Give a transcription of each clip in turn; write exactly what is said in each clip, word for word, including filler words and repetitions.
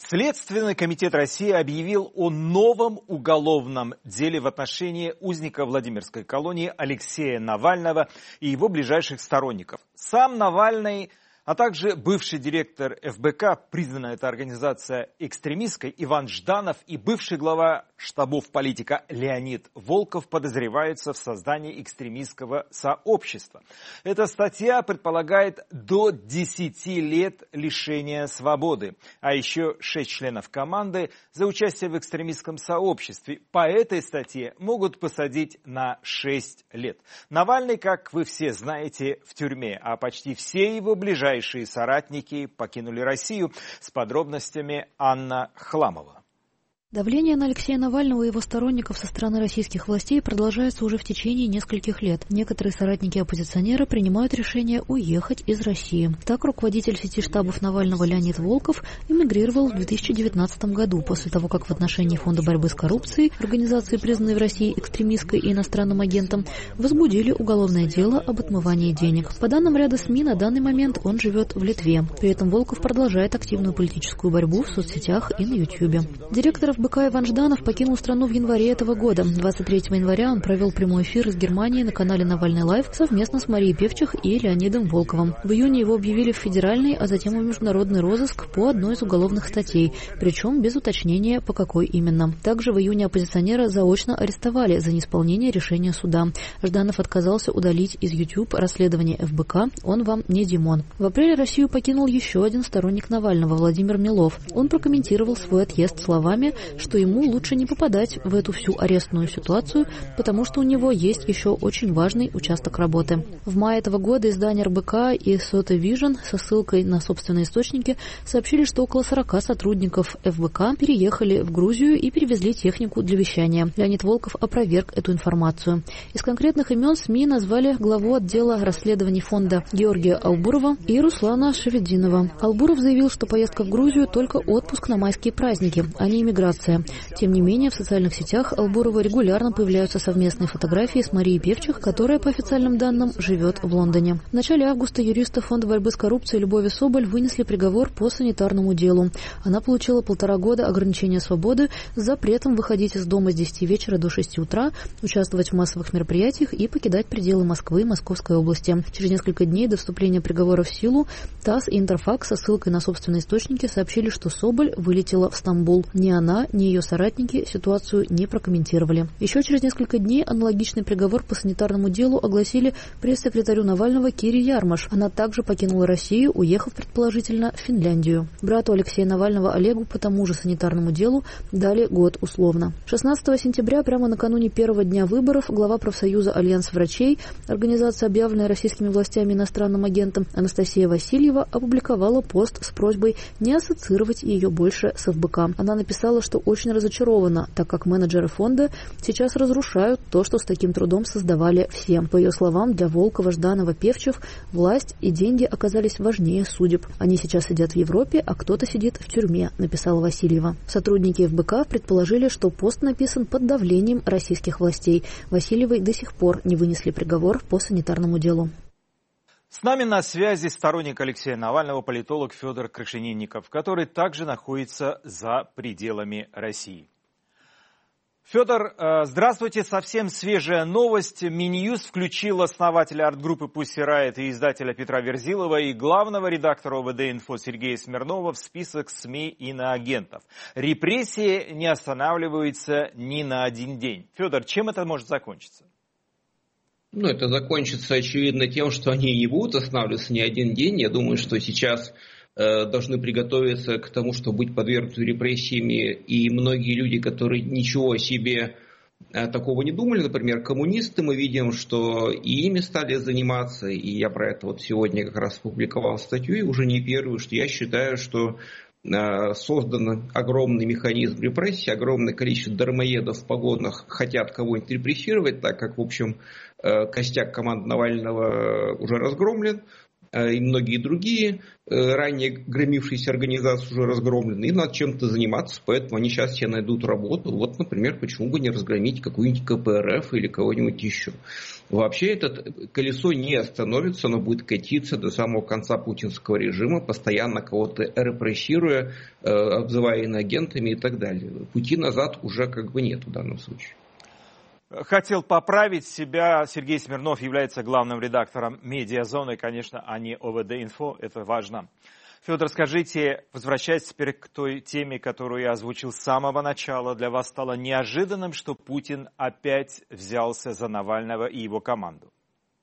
Следственный комитет России объявил о новом уголовном деле в отношении узника Владимирской колонии Алексея Навального и его ближайших сторонников. Сам Навальный, а также бывший директор эф бэ ка, признана эта организация экстремистской, Иван Жданов, и бывший глава штабов политика Леонид Волков подозреваются в создании экстремистского сообщества. Эта статья предполагает до десяти лет лишения свободы, а еще шесть членов команды за участие в экстремистском сообществе. По этой статье могут посадить на шесть лет. Навальный, как вы все знаете, в тюрьме, а почти все его ближайшие соратники покинули Россию. С подробностями Анна Хламова. Давление на Алексея Навального и его сторонников со стороны российских властей продолжается уже в течение нескольких лет. Некоторые соратники оппозиционера принимают решение уехать из России. Так, руководитель сети штабов Навального Леонид Волков эмигрировал в две тысячи девятнадцатом году, после того, как в отношении Фонда борьбы с коррупцией, организации, признанной в России экстремистской и иностранным агентом, возбудили уголовное дело об отмывании денег. По данным ряда СМИ, на данный момент он живет в Литве. При этом Волков продолжает активную политическую борьбу в соцсетях и на Ютьюбе. Директор эф бэ ка Иван Жданов покинул страну в январе этого года. двадцать третьего января он провел прямой эфир из Германии на канале «Навальный Лайв» совместно с Марией Певчих и Леонидом Волковым. В июне его объявили в федеральный, а затем в международный розыск по одной из уголовных статей, причем без уточнения, по какой именно. Также в июне оппозиционера заочно арестовали за неисполнение решения суда. Жданов отказался удалить из YouTube расследование эф бэ ка «Он вам не Димон». В апреле Россию покинул еще один сторонник Навального, Владимир Милов. Он прокомментировал свой отъезд словами, что ему лучше не попадать в эту всю арестную ситуацию, потому что у него есть еще очень важный участок работы. В мае этого года издание эр бэ ка и Сота Вижн со ссылкой на собственные источники сообщили, что около сорока сотрудников эф бэ ка переехали в Грузию и перевезли технику для вещания. Леонид Волков опроверг эту информацию. Из конкретных имен СМИ назвали главу отдела расследований фонда Георгия Албурова и Руслана Шевединова. Албуров заявил, что поездка в Грузию только отпуск на майские праздники, а не иммиграция. Тем не менее, в социальных сетях Албурова регулярно появляются совместные фотографии с Марией Певчих, которая, по официальным данным, живет в Лондоне. В начале августа юристы Фонда борьбы с коррупцией Любови Соболь вынесли приговор по санитарному делу. Она получила полтора года ограничения свободы с запретом выходить из дома с десяти вечера до шести утра, участвовать в массовых мероприятиях и покидать пределы Москвы и Московской области. Через несколько дней до вступления приговора в силу ТАСС и Интерфакс со ссылкой на собственные источники сообщили, что Соболь вылетела в Стамбул. Ни она, ни ее соратники ситуацию не прокомментировали. Еще через несколько дней аналогичный приговор по санитарному делу огласили пресс-секретарю Навального Кире Ярмаш. Она также покинула Россию, уехав предположительно в Финляндию. Брату Алексея Навального Олегу по тому же санитарному делу дали год условно. шестнадцатого сентября, прямо накануне первого дня выборов, глава профсоюза «Альянс врачей», организация, объявленная российскими властями иностранным агентом, Анастасия Васильева опубликовала пост с просьбой не ассоциировать ее больше с эф бэ ка. Она написала, что очень разочарована, так как менеджеры фонда сейчас разрушают то, что с таким трудом создавали все. По ее словам, для Волкова, Жданова, Певчих власть и деньги оказались важнее судеб. Они сейчас сидят в Европе, а кто-то сидит в тюрьме, написала Васильева. Сотрудники эф бэ ка предположили, что пост написан под давлением российских властей. Васильевой до сих пор не вынесли приговор по санитарному делу. С нами на связи сторонник Алексея Навального, политолог Федор Крашенинников, который также находится за пределами России. Федор, здравствуйте. Совсем свежая новость. Минюст включил основателя арт-группы Pussy Riot и издателя Петра Верзилова и главного редактора о вэ дэ инфо Сергея Смирнова в список СМИ иноагентов. Репрессии не останавливаются ни на один день. Федор, чем это может закончиться? Ну, это закончится, очевидно, тем, что они не будут останавливаться ни один день. Я думаю, что сейчас э, должны приготовиться к тому, чтобы быть подвергнуты репрессиями. И многие люди, которые ничего о себе э, такого не думали, например, коммунисты, мы видим, что и ими стали заниматься. И я про это вот сегодня как раз опубликовал статью, и уже не первую, что я считаю, что создан огромный механизм репрессий, огромное количество дармоедов в погонах хотят кого-нибудь репрессировать, так как, в общем, костяк команды Навального уже разгромлен. и многие другие ранее громившиеся организации уже разгромлены, и надо чем-то заниматься, поэтому они сейчас себе найдут работу. Вот, например, почему бы не разгромить какую-нибудь ка пэ эр эф или кого-нибудь еще. Вообще это колесо не остановится, оно будет катиться до самого конца путинского режима, постоянно кого-то репрессируя, обзывая иноагентами и так далее. Пути назад уже как бы нет в данном случае. Хотел поправить себя. Сергей Смирнов является главным редактором «Медиазоны», конечно, а не о вэ дэ-инфо. Это важно. Федор, скажите, возвращаясь теперь к той теме, которую я озвучил с самого начала, для вас стало неожиданным, что Путин опять взялся за Навального и его команду?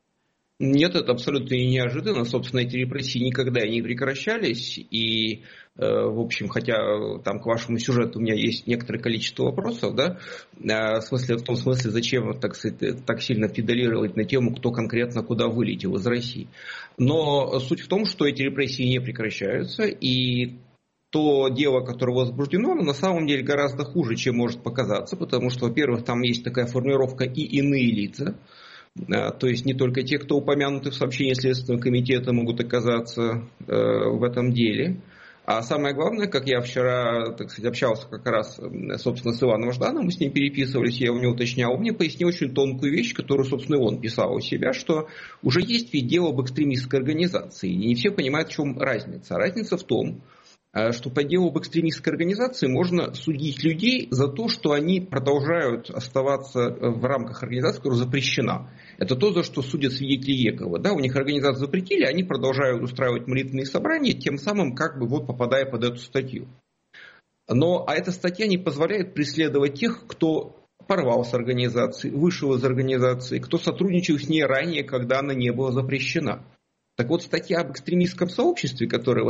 Нет, это абсолютно неожиданно. Собственно, эти репрессии никогда не прекращались. И, в общем, хотя там к вашему сюжету у меня есть некоторое количество вопросов, да, в смысле, в том смысле, зачем, так сказать, так сильно педалировать на тему, кто конкретно куда вылетел из России. Но суть в том, что эти репрессии не прекращаются, и то дело, которое возбуждено, оно на самом деле гораздо хуже, чем может показаться, потому что, во-первых, там есть такая формулировка «и иные лица». То есть не только те, кто упомянуты в сообщении Следственного комитета, могут оказаться э, в этом деле. А самое главное, как я вчера, так сказать, общался как раз, собственно, с Иваном Ждановым, мы с ним переписывались, я у него уточнял, он мне пояснил очень тонкую вещь, которую, собственно, он писал у себя, что уже есть ведь дело об экстремистской организации, и не все понимают, в чем разница. А разница в том, что по делу об экстремистской организации можно судить людей за то, что они продолжают оставаться в рамках организации, которая запрещена. Это то, за что судят свидетели Иеговы. Да, у них организацию запретили, они продолжают устраивать молитвенные собрания, тем самым как бы вот попадая под эту статью. Но а эта статья не позволяет преследовать тех, кто порвал с организацией, вышел из организации, кто сотрудничал с ней ранее, когда она не была запрещена. Так вот, статья об экстремистском сообществе, которая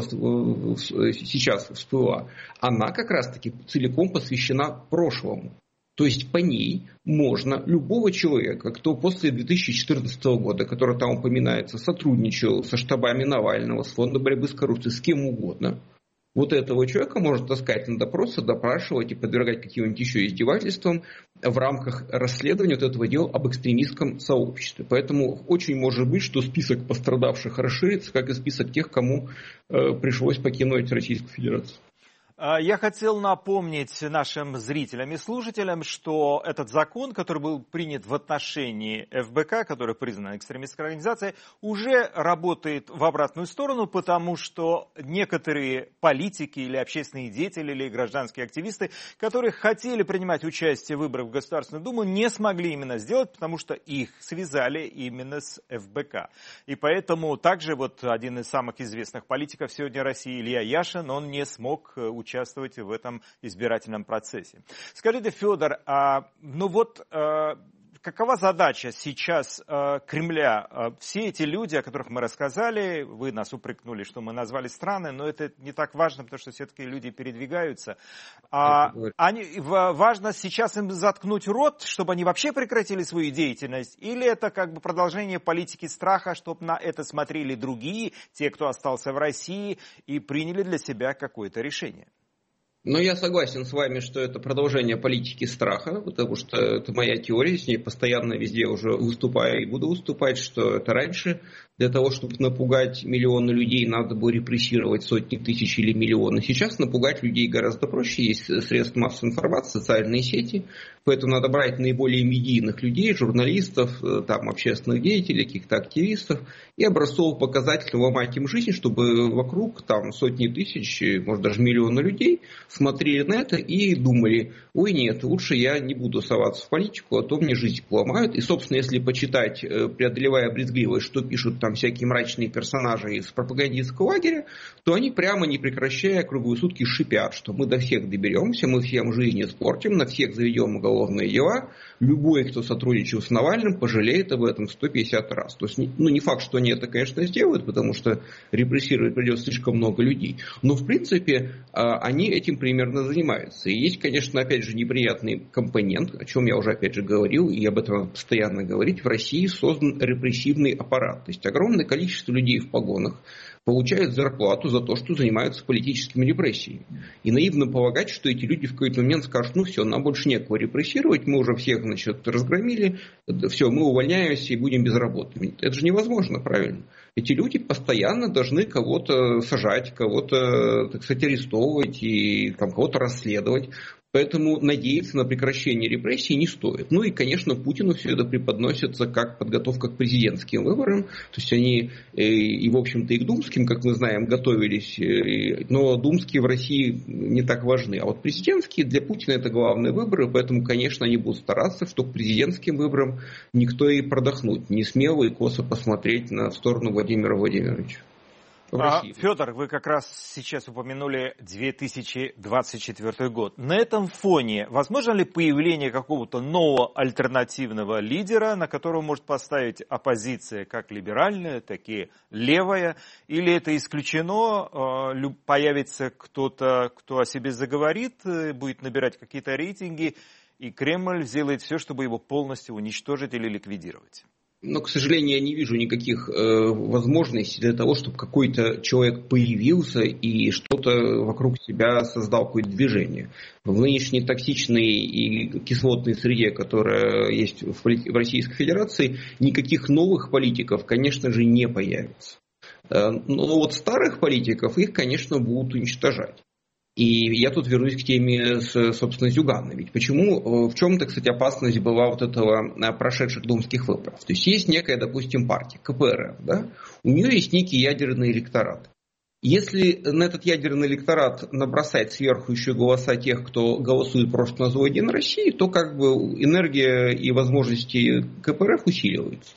сейчас всплыла, она как раз-таки целиком посвящена прошлому. То есть по ней можно любого человека, кто после две тысячи четырнадцатого года, который там упоминается, сотрудничал со штабами Навального, с фондом борьбы с коррупцией, с кем угодно, вот этого человека можно таскать на допросы, допрашивать и подвергать каким-нибудь еще издевательствам в рамках расследования вот этого дела об экстремистском сообществе. Поэтому очень может быть, что список пострадавших расширится, как и список тех, кому э, пришлось покинуть Российскую Федерацию. Я хотел напомнить нашим зрителям и слушателям, что этот закон, который был принят в отношении эф бэ ка, который признан экстремистской организацией, уже работает в обратную сторону, потому что некоторые политики или общественные деятели, или гражданские активисты, которые хотели принимать участие в выборах в Государственную Думу, не смогли именно сделать, потому что их связали именно с эф бэ ка. И поэтому также вот один из самых известных политиков сегодня России, Илья Яшин, он не смог участвовать участвовать в этом избирательном процессе. Скажите, Федор, а, ну вот а, какова задача сейчас а, Кремля? А, все эти люди, о которых мы рассказали, вы нас упрекнули, что мы назвали страны, но это не так важно, потому что все-таки люди передвигаются. А, они, важно сейчас им заткнуть рот, чтобы они вообще прекратили свою деятельность? Или это как бы продолжение политики страха, чтобы на это смотрели другие, те, кто остался в России, и приняли для себя какое-то решение? Но я согласен с вами, что это продолжение политики страха, потому что это моя теория, с ней постоянно везде уже выступаю и буду выступать, что это раньше для того, чтобы напугать миллионы людей, надо было репрессировать сотни тысяч или миллионы. Сейчас напугать людей гораздо проще, есть средства массовой информации, социальные сети, поэтому надо брать наиболее медийных людей, журналистов, там, общественных деятелей, каких-то активистов и образцовых показателей ломать им жизнь, чтобы вокруг там сотни тысяч, может даже миллионы людей смотрели на это и думали, ой, нет, лучше я не буду соваться в политику, а то мне жизнь поломают. И, собственно, если почитать, преодолевая брезгливость, что пишут там всякие мрачные персонажи из пропагандистского лагеря, то они прямо не прекращая круглые сутки шипят, что мы до всех доберемся, мы всем жизнь испортим, на всех заведем уголовные дела, любой, кто сотрудничал с Навальным, пожалеет об этом сто пятьдесят раз. То есть, ну, не факт, что они это, конечно, сделают, потому что репрессировать придется слишком много людей, но, в принципе, они этим примерно занимаются. И есть, конечно, опять же, неприятный компонент, о чем я уже, опять же, говорил, и об этом постоянно говорить. В России создан репрессивный аппарат. То есть огромное количество людей в погонах, получают зарплату за то, что занимаются политическими репрессиями. И наивно полагать, что эти люди в какой-то момент скажут, ну все, нам больше некого репрессировать, мы уже всех, значит, разгромили, все, мы увольняемся и будем безработными. Это же невозможно, правильно? Эти люди постоянно должны кого-то сажать, кого-то, так сказать, арестовывать и там, кого-то расследовать. Поэтому надеяться на прекращение репрессий не стоит. Ну и, конечно, Путину все это преподносится как подготовка к президентским выборам. То есть они и, в общем-то, и к думским, как мы знаем, готовились. Но думские в России не так важны. А вот президентские для Путина это главные выборы. Поэтому, конечно, они будут стараться, чтобы к президентским выборам никто и продохнуть не смело и косо посмотреть на сторону Владимира Владимировича. А, Федор, вы как раз сейчас упомянули две тысячи двадцать четвёртый год. На этом фоне возможно ли появление какого-то нового альтернативного лидера, на которого может поставить оппозиция как либеральная, так и левая? Или это исключено? Появится кто-то, кто о себе заговорит, будет набирать какие-то рейтинги, и Кремль сделает все, чтобы его полностью уничтожить или ликвидировать? Но, к сожалению, я не вижу никаких э, возможностей для того, чтобы какой-то человек появился и что-то вокруг себя создал, какое-то движение. В нынешней токсичной и кислотной среде, которая есть в, в Российской Федерации, никаких новых политиков, конечно же, не появится. Э, но вот старых политиков, их, конечно, будут уничтожать. И я тут вернусь к теме, с, собственно, Зюганна. Ведь почему, в чем-то, кстати, опасность была вот этого прошедших думских выборов? То есть есть некая, допустим, партия, ка пэ эр эф, да? У нее есть некий ядерный электорат. Если на этот ядерный электорат набросать сверху еще голоса тех, кто голосует просто на злой день России, то как бы энергия и возможности ка пэ эр эф усиливаются.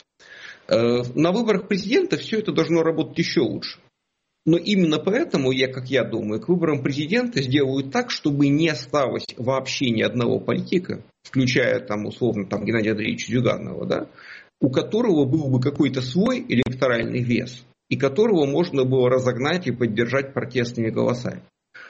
На выборах президента все это должно работать еще лучше. Но именно поэтому, я, как я думаю, к выборам президента сделают так, чтобы не осталось вообще ни одного политика, включая там, условно там, Геннадия Андреевича Зюганова, да, у которого был бы какой-то свой электоральный вес, и которого можно было разогнать и поддержать протестными голосами.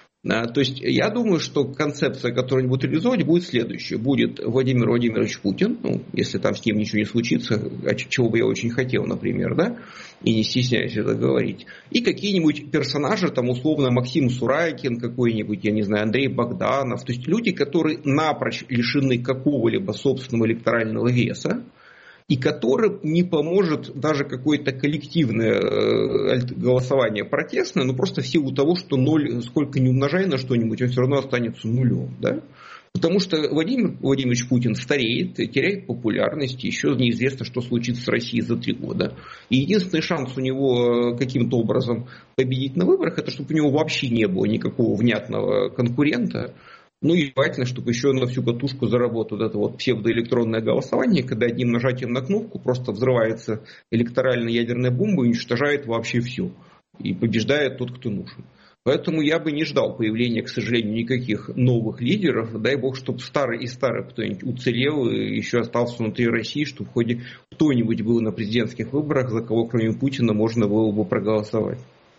То есть я думаю, что концепция, которую они будут реализовать, будет следующая. Будет Владимир Владимирович Путин, ну, если там с ним ничего не случится, чего бы я очень хотел, например, да, и не стесняюсь это говорить. И какие-нибудь персонажи, там условно Максим Сурайкин какой-нибудь, я не знаю, Андрей Богданов. То есть люди, которые напрочь лишены какого-либо собственного электорального веса, и которым не поможет даже какое-то коллективное голосование протестное, но просто в силу того, что ноль, сколько ни умножай на что-нибудь, он все равно останется нулем. Да? Потому что Владимир Владимирович Путин стареет, теряет популярность, еще неизвестно, что случится с Россией за три года. И единственный шанс у него каким-то образом победить на выборах, это чтобы у него вообще не было никакого внятного конкурента. Ну и желательно, чтобы еще на всю катушку заработало вот это вот псевдоэлектронное голосование, когда одним нажатием на кнопку просто взрывается электоральная ядерная бомба и уничтожает вообще все. И побеждает тот, кто нужен. Поэтому я бы не ждал появления, к сожалению, никаких новых лидеров. Дай бог, чтобы старый и старый кто-нибудь уцелел и еще остался внутри России, чтобы в ходе кто-нибудь был на президентских выборах, за кого кроме Путина можно было бы проголосовать.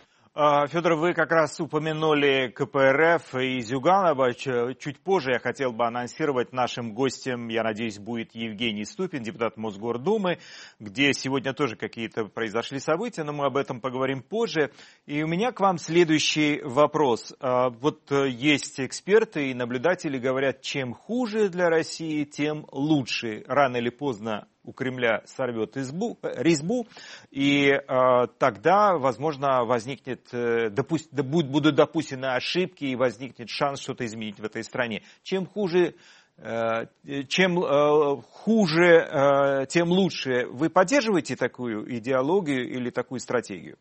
Федор, вы как раз упомянули ка пэ эр эф и Зюганова. Чуть позже я хотел бы анонсировать нашим гостем, я надеюсь, будет Евгений Ступин, депутат Мосгордумы, где сегодня тоже какие-то произошли события, но мы об этом поговорим позже. И у меня к вам следующий вопрос. Вот есть эксперты и наблюдатели, говорят, чем хуже для России, тем лучше. Рано или поздно у Кремля сорвет избу, резьбу, и э, тогда, возможно, возникнет, э, допу- да, будут допущены ошибки, и возникнет шанс что-то изменить в этой стране. Чем хуже, э, чем э, хуже, э, тем лучше. Вы поддерживаете такую идеологию или такую стратегию?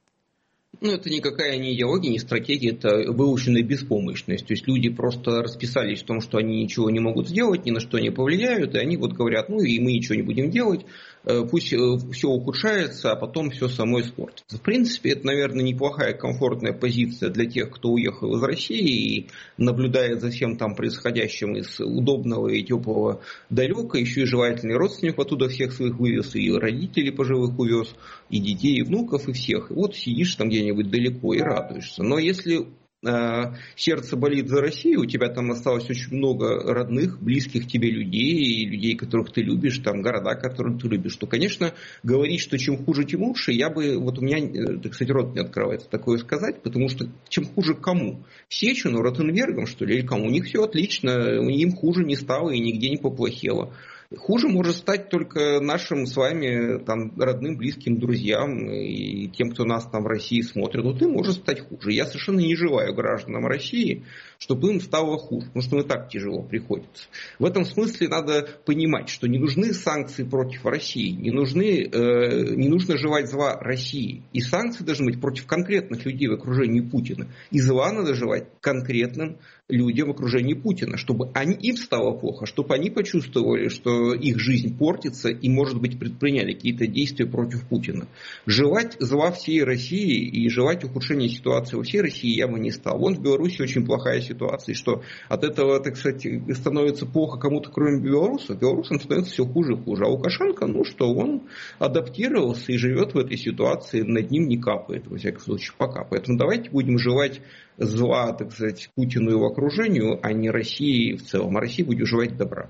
Ну, это никакая не идеология, не стратегия, это выученная беспомощность. То есть люди просто расписались в том, что они ничего не могут сделать, ни на что не повлияют, и они вот говорят, ну и мы ничего не будем делать, пусть все ухудшается, а потом все само испортится. В принципе, это, наверное, неплохая, комфортная позиция для тех, кто уехал из России и наблюдает за всем там происходящим из удобного и теплого далека, еще и желательный родственник оттуда всех своих вывез, и родителей пожилых увез, и детей, и внуков, и всех. И вот сидишь там где-нибудь далеко и радуешься. Но если сердце болит за Россию, у тебя там осталось очень много родных, близких тебе людей, и людей, которых ты любишь, там города, которые ты любишь, то, конечно, говорить, что чем хуже, тем лучше, я бы, вот у меня, так сказать, рот не открывается такое сказать, потому что чем хуже кому? Сечину, Ротенбергом, что ли, или кому? У них все отлично, им хуже не стало и нигде не поплохело. Хуже может стать только нашим с вами там, родным, близким, друзьям и тем, кто нас там в России смотрит. Вот им может стать хуже. Я совершенно не желаю гражданам России, чтобы им стало хуже, потому что им и так тяжело приходится. В этом смысле надо понимать, что не нужны санкции против России, не, нужны, э, не нужно желать зла России. И санкции должны быть против конкретных людей в окружении Путина. И зла надо желать конкретным людям в окружении Путина, чтобы они, им стало плохо, чтобы они почувствовали, что их жизнь портится и, может быть, предприняли какие-то действия против Путина. Желать зла всей России и желать ухудшения ситуации во всей России я бы не стал. Вон в Беларуси очень плохая ситуация, что от этого, так сказать, становится плохо кому-то, кроме белорусов. Белорусам становится все хуже и хуже. А Лукашенко, ну что, он адаптировался и живет в этой ситуации, над ним не капает, во всяком случае, пока. Поэтому давайте будем желать зла, так сказать, Путину и его окружению, а не России в целом. А России будет желать добра.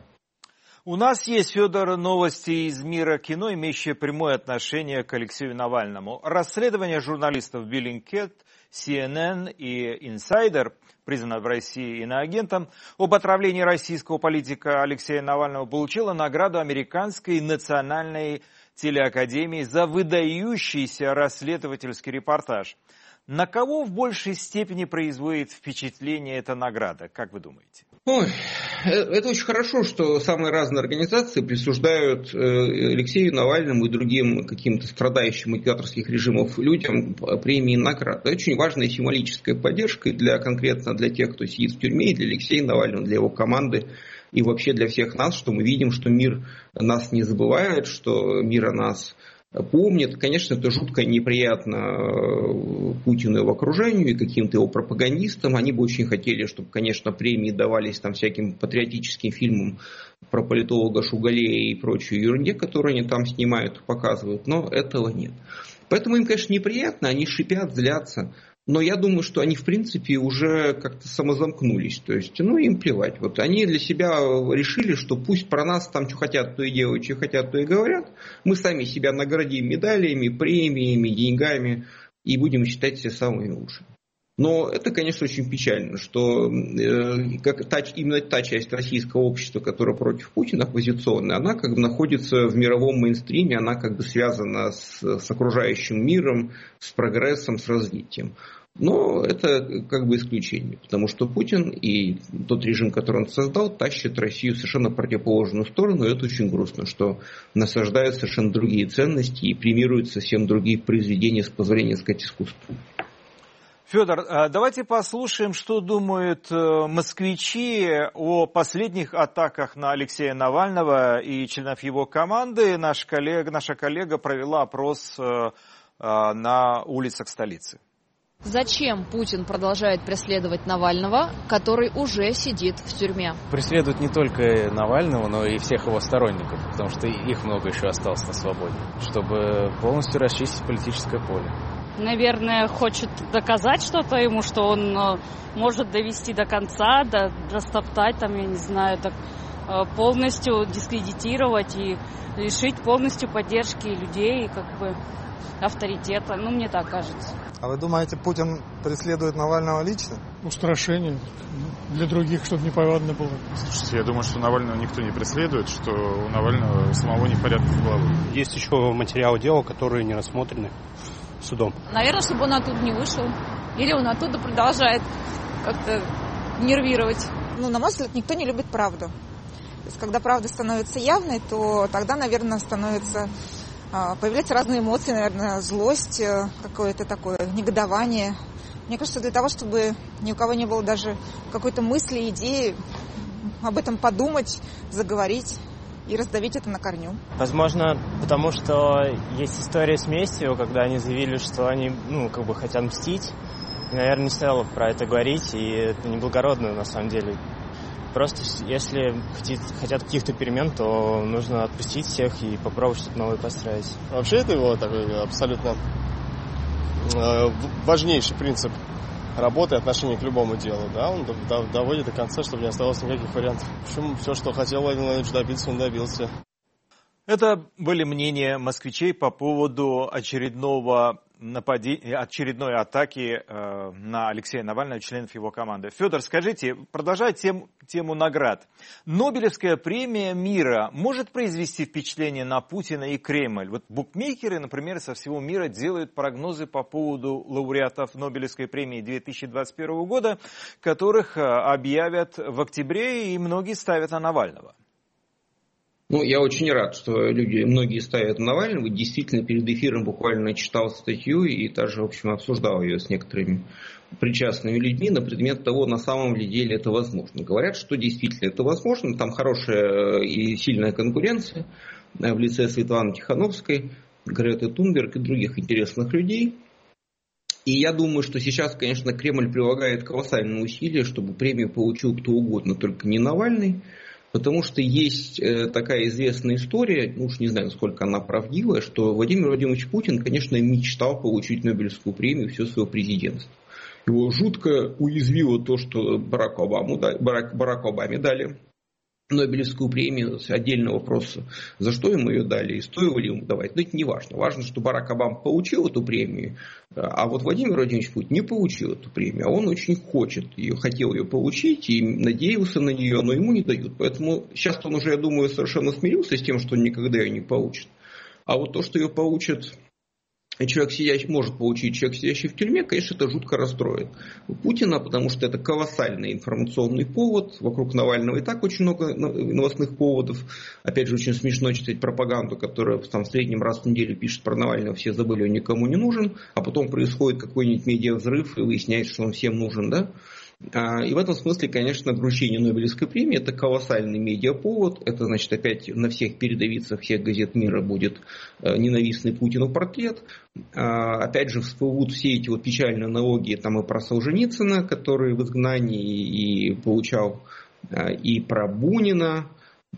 У нас есть, Федор, новости из мира кино, имеющие прямое отношение к Алексею Навальному. Расследование журналистов Bellingcat, си эн эн и Insider, признанного в России иноагентом, об отравлении российского политика Алексея Навального получило награду Американской национальной телеакадемии за выдающийся расследовательский репортаж. На кого в большей степени производит впечатление эта награда, как вы думаете? Ой, это очень хорошо, что самые разные организации присуждают Алексею Навальному и другим каким-то страдающим от диктаторских режимов людям премии и награды. Это очень важная символическая поддержка для, конкретно для тех, кто сидит в тюрьме, и для Алексея Навального, для его команды и вообще для всех нас, что мы видим, что мир нас не забывает, что мир о нас помнит. Конечно, это жутко неприятно Путину и его окружению, и каким-то его пропагандистам. Они бы очень хотели, чтобы, конечно, премии давались там всяким патриотическим фильмам про политолога Шугалея и прочую ерунде, которую они там снимают, показывают, но этого нет. Поэтому им, конечно, неприятно, они шипят, злятся. Но я думаю, что они, в принципе, уже как-то самозамкнулись. То есть, ну, им плевать. Вот они для себя решили, что пусть про нас там что хотят, то и делают, что хотят, то и говорят. Мы сами себя наградим медалями, премиями, деньгами и будем считать себя самыми лучшими. Но это, конечно, очень печально, что э, как та, именно та часть российского общества, которая против Путина, оппозиционная, она как бы находится в мировом мейнстриме, она как бы связана с, с окружающим миром, с прогрессом, с развитием. Но это как бы исключение, потому что Путин и тот режим, который он создал, тащит Россию в совершенно противоположную сторону, и это очень грустно, что насаждают совершенно другие ценности и премируют совсем другие произведения, с позволения сказать, искусства. Федор, давайте послушаем, что думают москвичи о последних атаках на Алексея Навального и членов его команды. Наш коллега, наша коллега провела опрос на улицах столицы. Зачем Путин продолжает преследовать Навального, который уже сидит в тюрьме? Преследует не только Навального, но и всех его сторонников, потому что их много еще осталось на свободе, чтобы полностью расчистить политическое поле. Наверное, хочет доказать что-то ему, что он может довести до конца, до, достоптать, там, я не знаю, так, полностью дискредитировать и лишить полностью поддержки людей, как бы авторитета. Ну, мне так кажется. А вы думаете, Путин преследует Навального лично? Устрашение для других, чтобы неповадно было. Слушайте, я думаю, что Навального никто не преследует, что у Навального самого непорядок в голове. Есть еще материалы дела, которые не рассмотрены судом. Наверное, чтобы он оттуда не вышел. Или он оттуда продолжает как-то нервировать. Ну, на мой взгляд, никто не любит правду. То есть, когда правда становится явной, то тогда, наверное, становится... Появляются разные эмоции, наверное, злость, какое-то такое негодование. Мне кажется, для того, чтобы ни у кого не было даже какой-то мысли, идеи об этом подумать, заговорить и раздавить это на корню. Возможно, потому что есть история с местью, когда они заявили, что они, ну, как бы хотят мстить. И, наверное, не стоило про это говорить, и это неблагородно на самом деле. Просто если хотят каких-то перемен, то нужно отпустить всех и попробовать что-то новое построить. Вообще это его такой абсолютно важнейший принцип работы и отношение к любому делу. Да? Он доводит до конца, чтобы не оставалось никаких вариантов. В общем, все, что хотел Владимир Владимирович добиться, он добился. Это были мнения москвичей по поводу очередного нападения, очередной атаки э, на Алексея Навального и членов его команды. Федор, скажите, продолжая тем, тему наград. Нобелевская премия мира может произвести впечатление на Путина и Кремль? Вот букмекеры, например, со всего мира делают прогнозы по поводу лауреатов Нобелевской премии две тысячи двадцать первого года, которых объявят в октябре, и многие ставят на Навального. Ну, я очень рад, что люди, многие ставят Навального. Действительно, перед эфиром буквально читал статью и даже, в общем, обсуждал ее с некоторыми причастными людьми на предмет того, на самом ли деле это возможно. Говорят, что действительно это возможно. Там хорошая и сильная конкуренция в лице Светланы Тихановской, Греты Тунберг и других интересных людей. И я думаю, что сейчас, конечно, Кремль прилагает колоссальные усилия, чтобы премию получил кто угодно, только не Навальный. Потому что есть такая известная история, ну уж не знаю, насколько она правдивая, что Владимир Владимирович Путин, конечно, мечтал получить Нобелевскую премию все свое президентство. Его жутко уязвило то, что Барак Обаму, Барак, Барак Обаме дали Нобелевскую премию. Отдельный вопрос, за что ему ее дали и стоило ли ему давать. Но это не важно. Важно, что Барак Обама получил эту премию, а вот Владимир Владимирович Путин не получил эту премию. А он очень хочет ее, хотел ее получить и надеялся на нее, но ему не дают. Поэтому сейчас он уже, я думаю, совершенно смирился с тем, что он никогда ее не получит. А вот то, что ее получит человек, сидящий, может получить человек, сидящий в тюрьме, конечно, это жутко расстроит Путина, потому что это колоссальный информационный повод. Вокруг Навального и так очень много новостных поводов. Опять же, очень смешно читать пропаганду, которая там в среднем раз в неделю пишет про Навального, все забыли, он никому не нужен, а потом происходит какой-нибудь медиавзрыв и выясняется, что он всем нужен, да? И в этом смысле, конечно, вручение Нобелевской премии – это колоссальный медиаповод. Это, значит, опять на всех передовицах всех газет мира будет ненавистный Путину портрет. Опять же, всплывут все эти вот печальные аналогии там и про Солженицына, который в изгнании и получал, и про Бунина,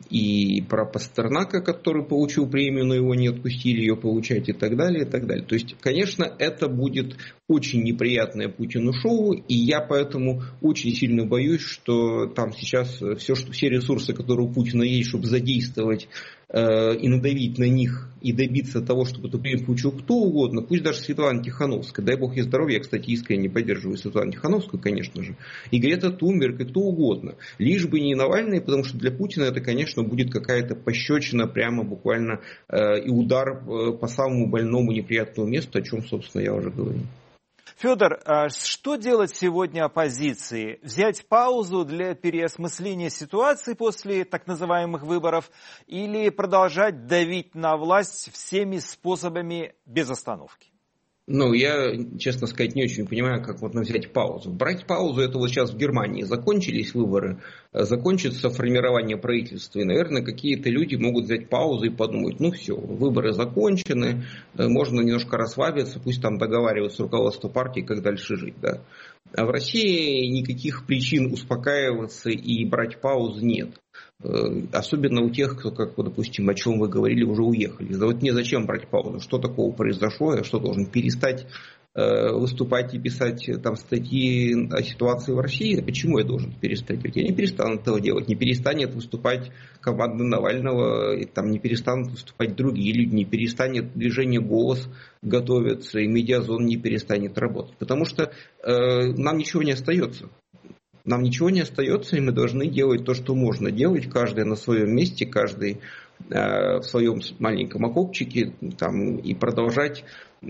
и про Пастернака, который получил премию, но его не отпустили ее получать, и так далее, и так далее. То есть, конечно, это будет очень неприятное Путину шоу, и я поэтому очень сильно боюсь, что там сейчас все, что, все ресурсы, которые у Путина есть, чтобы задействовать э, и надавить на них, и добиться того, чтобы эту премию получил кто угодно, пусть даже Светлана Тихановская, дай бог ей здоровья, я, кстати, искренне поддерживаю Светлану Тихановскую, конечно же, и Грета Тунберг, и кто угодно, лишь бы не Навальный, потому что для Путина это, конечно, будет какая-то пощечина, прямо буквально э, и удар э, по самому больному неприятному месту, о чем, собственно, я уже говорил. Федор, что делать сегодня оппозиции? Взять паузу для переосмысления ситуации после так называемых выборов или продолжать давить на власть всеми способами без остановки? Ну, я, честно сказать, не очень понимаю, как можно взять паузу. Брать паузу, это вот сейчас в Германии закончились выборы, закончится формирование правительства, и, наверное, какие-то люди могут взять паузу и подумать, ну все, выборы закончены, можно немножко расслабиться, пусть там договариваются руководство партии, как дальше жить, да. А в России никаких причин успокаиваться и брать паузу нет. Особенно у тех, кто, как, допустим, о чем вы говорили, уже уехали. Да вот мне зачем брать паузу? Что такого произошло? Я что, должен перестать э, выступать и писать там статьи о ситуации в России? Почему я должен перестать? Я не перестану этого делать. Не перестанет выступать команда Навального, и, там, не перестанут выступать другие люди, не перестанет движение «Голос» готовиться, и медиазон не перестанет работать. Потому что э, нам ничего не остается. Нам ничего не остается, и мы должны делать то, что можно делать, каждый на своем месте, каждый э, в своем маленьком окопчике, там, и продолжать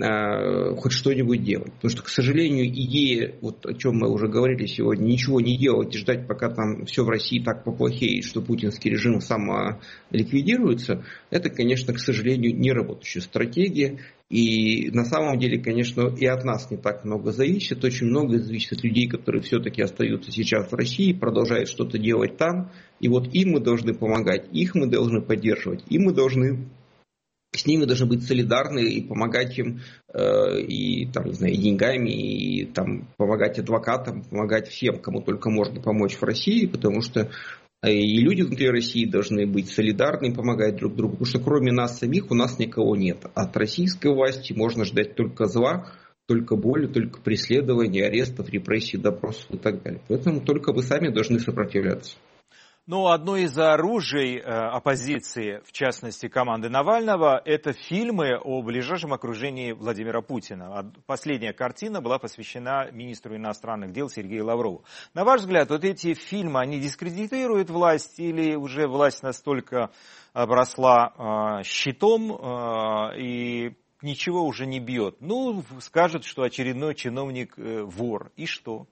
э, хоть что-нибудь делать. Потому что, к сожалению, идея, вот о чем мы уже говорили сегодня, ничего не делать и ждать, пока там все в России так поплохеет, что путинский режим самоликвидируется, это, конечно, к сожалению, не работающая стратегия. И на самом деле, конечно, и от нас не так много зависит. Очень много зависит от людей, которые все-таки остаются сейчас в России, продолжают что-то делать там. И вот им мы должны помогать, их мы должны поддерживать, им мы должны, с ними должны быть солидарны и помогать им э, и, там, не знаю, и деньгами, и там, помогать адвокатам, помогать всем, кому только можно помочь в России, потому что и люди внутри России должны быть солидарны и помогать друг другу, потому что кроме нас самих у нас никого нет. От российской власти можно ждать только зла, только боли, только преследования, арестов, репрессий, допросов и так далее. Поэтому только вы сами должны сопротивляться. Ну, одно из оружий э, оппозиции, в частности команды Навального, это фильмы о ближайшем окружении Владимира Путина. Последняя картина была посвящена министру иностранных дел Сергею Лаврову. На ваш взгляд, вот эти фильмы, они дискредитируют власть или уже власть настолько обросла э, щитом э, и ничего уже не бьет? Ну, скажут, что очередной чиновник э, вор. И что?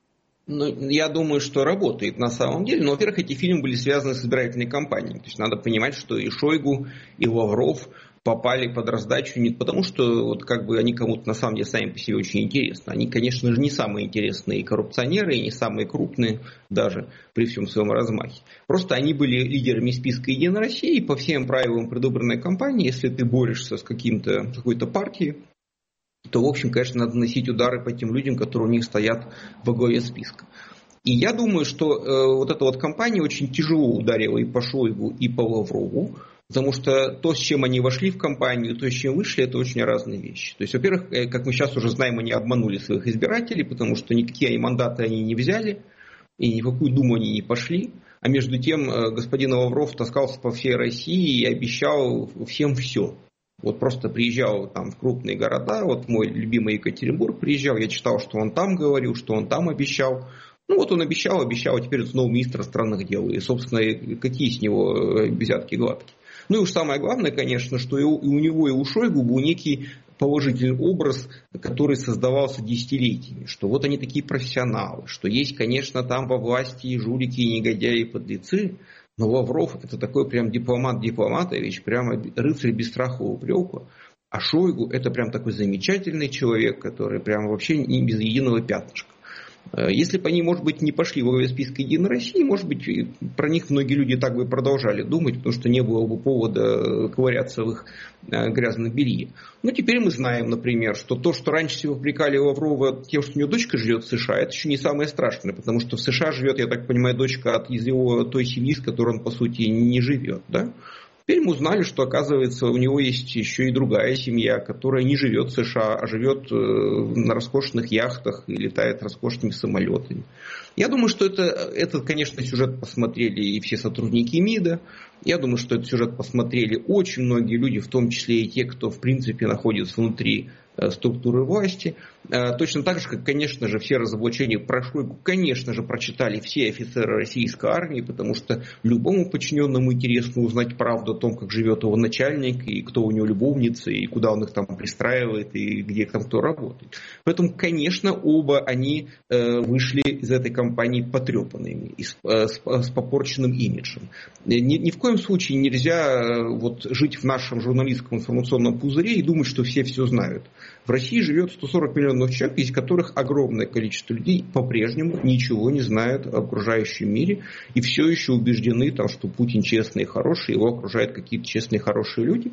Ну, я думаю, что работает на самом деле. Но, во-первых, эти фильмы были связаны с избирательной кампанией. То есть надо понимать, что и Шойгу, и Лавров попали под раздачу не потому, что вот как бы они кому-то на самом деле сами по себе очень интересны. Они, конечно же, не самые интересные коррупционеры, и не самые крупные даже при всем своем размахе. Просто они были лидерами списка «Единой России», и по всем правилам предвыборной кампании, если ты борешься с каким-то, какой-то партией, то, в общем, конечно, надо наносить удары по тем людям, которые у них стоят во главе списка. И я думаю, что э, вот эта вот кампания очень тяжело ударила и по Шойгу, и по Лаврову, потому что то, с чем они вошли в кампанию, то, с чем вышли, это очень разные вещи. То есть, во-первых, э, как мы сейчас уже знаем, они обманули своих избирателей, потому что никакие мандаты они не взяли, и ни в какую думу они не пошли. А между тем, э, господин Лавров таскался по всей России и обещал всем все. Вот просто приезжал там в крупные города, вот мой любимый Екатеринбург приезжал, я читал, что он там говорил, что он там обещал. Ну вот он обещал, обещал, а теперь снова министр иностранных дел. И, собственно, какие с него взятки гладкие. Ну и уж самое главное, конечно, что и у него, и у Шойгу был некий положительный образ, который создавался десятилетиями. Что вот они такие профессионалы, что есть, конечно, там во власти и жулики, и негодяи, и подлецы. Но Лавров это такой прям дипломат Дипломатович, прямо рыцарь без страха и упрека. А Шойгу это прям такой замечательный человек, который прям вообще не без единого пятнышка. Если бы они, может быть, не пошли во главе списка «Единой России», может быть, про них многие люди так бы продолжали думать, потому что не было бы повода ковыряться в их грязном белье. Но теперь мы знаем, например, что то, что раньше всего упрекали Лаврова тем, что у него дочка живет в США, это еще не самое страшное, потому что в США живет, я так понимаю, дочка от из его той семьи, с которой он, по сути, не живет, да? Теперь мы узнали, что, оказывается, у него есть еще и другая семья, которая не живет в США, а живет на роскошных яхтах и летает роскошными самолетами. Я думаю, что это, этот, конечно, сюжет посмотрели и все сотрудники МИДа. Я думаю, что этот сюжет посмотрели очень многие люди, в том числе и те, кто, в принципе, находится внутри структуры власти. Точно так же, как, конечно же, все разоблачения про Шойгу, конечно же, прочитали все офицеры российской армии, потому что любому подчиненному интересно узнать правду о том, как живет его начальник, и кто у него любовница, и куда он их там пристраивает, и где там кто работает. Поэтому, конечно, оба они вышли из этой кампании потрепанными, с, с попорченным имиджем. Ни, ни в коем случае нельзя вот жить в нашем журналистском информационном пузыре и думать, что все все знают. В России живет сто сорок миллионов человек, из которых огромное количество людей по-прежнему ничего не знают об окружающем мире и все еще убеждены, там, что Путин честный и хороший, его окружают какие-то честные и хорошие люди.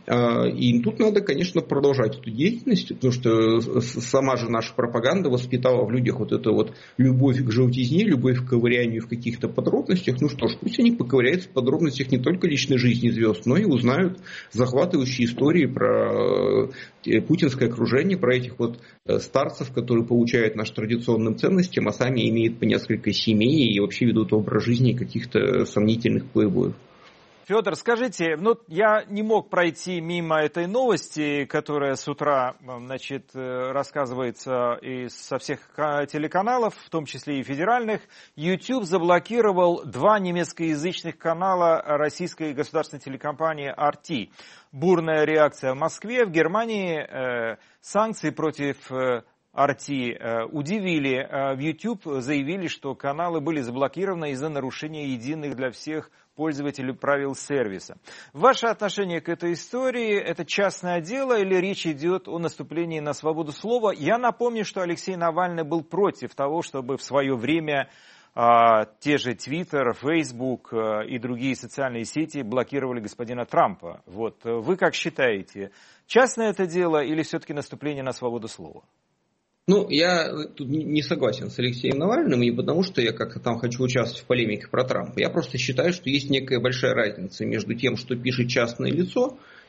И тут надо, конечно, продолжать эту деятельность, потому что сама же наша пропаганда воспитала в людях вот эту вот любовь к желтизне, любовь к ковырянию в каких-то подробностях. Ну что ж, пусть они поковыряются в подробностях не только личной жизни звезд, но и узнают захватывающие истории про путинское окружение, про этих вот старцев, которые получают наши традиционным ценностям, а сами имеют по несколько семей и вообще ведут образ жизни каких-то сомнительных плейбоев. Федор, скажите, ну я не мог пройти мимо этой новости, которая с утра, значит, рассказывается и со всех телеканалов, в том числе и федеральных. YouTube заблокировал два немецкоязычных канала российской государственной телекомпании эр ти. Бурная реакция в Москве. В Германии э, санкции против э, эр ти э, удивили. Э, в YouTube заявили, что каналы были заблокированы из-за нарушения единых для всех пользователей правил сервиса. Ваше отношение к этой истории, это частное дело или речь идет о наступлении на свободу слова? Я напомню, что Алексей Навальный был против того, чтобы в свое время а, те же Twitter, Facebook а, и другие социальные сети блокировали господина Трампа. Вот. Вы как считаете, частное это дело или все-таки наступление на свободу слова? Ну, я тут не согласен с Алексеем Навальным, не потому что я как-то там хочу участвовать в полемике про Трампа. Я просто считаю, что есть некая большая разница между тем, что пишет частное лицо,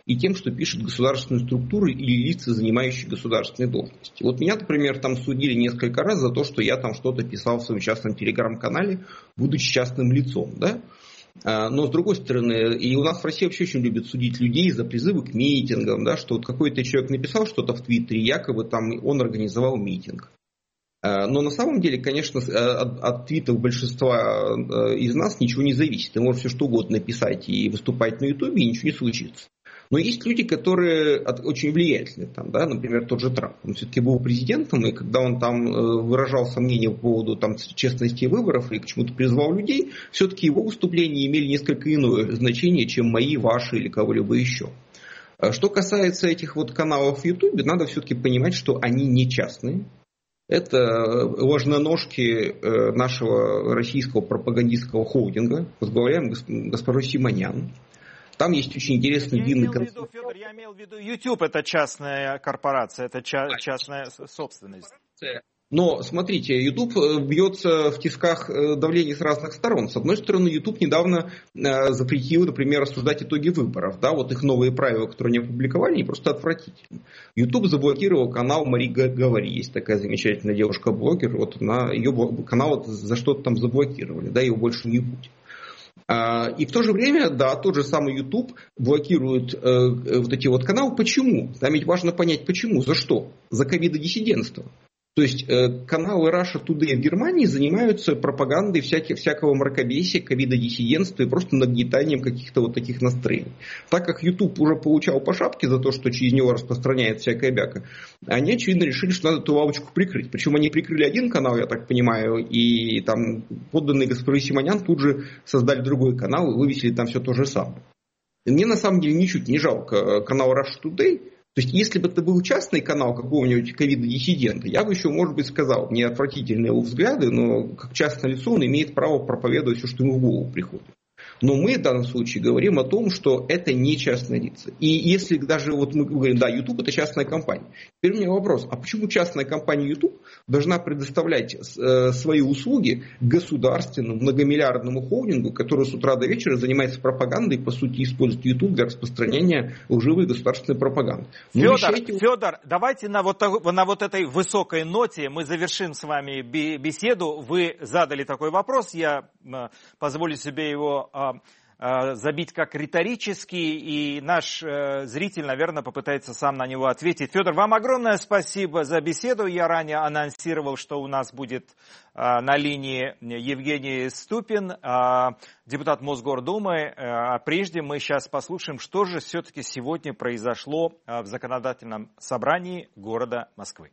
и тем, что пишут государственные структуры или лица, занимающие государственные должности. Вот меня, например, там судили несколько раз за то, что я там что-то писал в своем частном телеграм-канале, будучи частным лицом, да? Но, с другой стороны, и у нас в России вообще очень любят судить людей за призывы к митингам, да, что вот какой-то человек написал что-то в Твиттере, якобы там он организовал митинг. Но на самом деле, конечно, от, от твитов большинства из нас ничего не зависит. Ты можешь все что угодно написать и выступать на Ютубе, и ничего не случится. Но есть люди, которые очень влиятельны, там, да, например, тот же Трамп. Он все-таки был президентом, и когда он там выражал сомнения по поводу там, честности выборов и к чему-то призвал людей, все-таки его выступления имели несколько иное значение, чем мои, ваши или кого-либо еще. Что касается этих вот каналов в Ютубе, надо все-таки понимать, что они не частные. Это ложноножки нашего российского пропагандистского холдинга, возглавляем госпожой Симонян. Там есть очень интересный я длинный имел в виду, Федор, я имел в виду, YouTube это частная корпорация, это ча- частная собственность. Но, смотрите, YouTube бьется в тисках давления с разных сторон. С одной стороны, YouTube недавно запретил, например, обсуждать итоги выборов. Да, вот их новые правила, которые они опубликовали, они просто отвратительны. YouTube заблокировал канал Мари Говори. Есть такая замечательная девушка-блогер. Вот она, ее канал за что-то там заблокировали. Да, его больше не будет. И в то же время, да, тот же самый YouTube блокирует э, вот эти вот каналы. Почему? Там ведь важно понять, почему, за что? За ковидодиссидентство. То есть э, каналы Russia Today в Германии занимаются пропагандой всяких, всякого мракобесия, ковидодиссидентства и просто нагнетанием каких-то вот таких настроений. Так как YouTube уже получал по шапке за то, что через него распространяет всякая бяка, они, очевидно, решили, что надо эту лавочку прикрыть. Причем они прикрыли один канал, я так понимаю, и там подданные госпожи Симонян тут же создали другой канал и вывесили там все то же самое. И мне на самом деле ничуть не жалко канал Russia Today. То есть, если бы это был частный канал какого-нибудь ковида-диссидента, я бы еще, может быть, сказал, мне отвратительные его взгляды, но как частное лицо он имеет право проповедовать все, что ему в голову приходит. Но мы в данном случае говорим о том, что это не частные лица. И если даже вот мы говорим, да, YouTube это частная компания. Теперь у меня вопрос, а почему частная компания YouTube должна предоставлять э, свои услуги государственному многомиллиардному холдингу, который с утра до вечера занимается пропагандой и, по сути, использует YouTube для распространения лживой государственной пропаганды? Федор, вещайте... Федор, давайте на вот, на вот этой высокой ноте мы завершим с вами беседу. Вы задали такой вопрос, я позволю себе его забить как риторический, и наш э, зритель, наверное, попытается сам на него ответить. Федор, вам огромное спасибо за беседу. Я ранее анонсировал, что у нас будет э, на линии Евгений Ступин, э, депутат Мосгордумы. Э, а прежде мы сейчас послушаем, что же все-таки сегодня произошло э, в законодательном собрании города Москвы.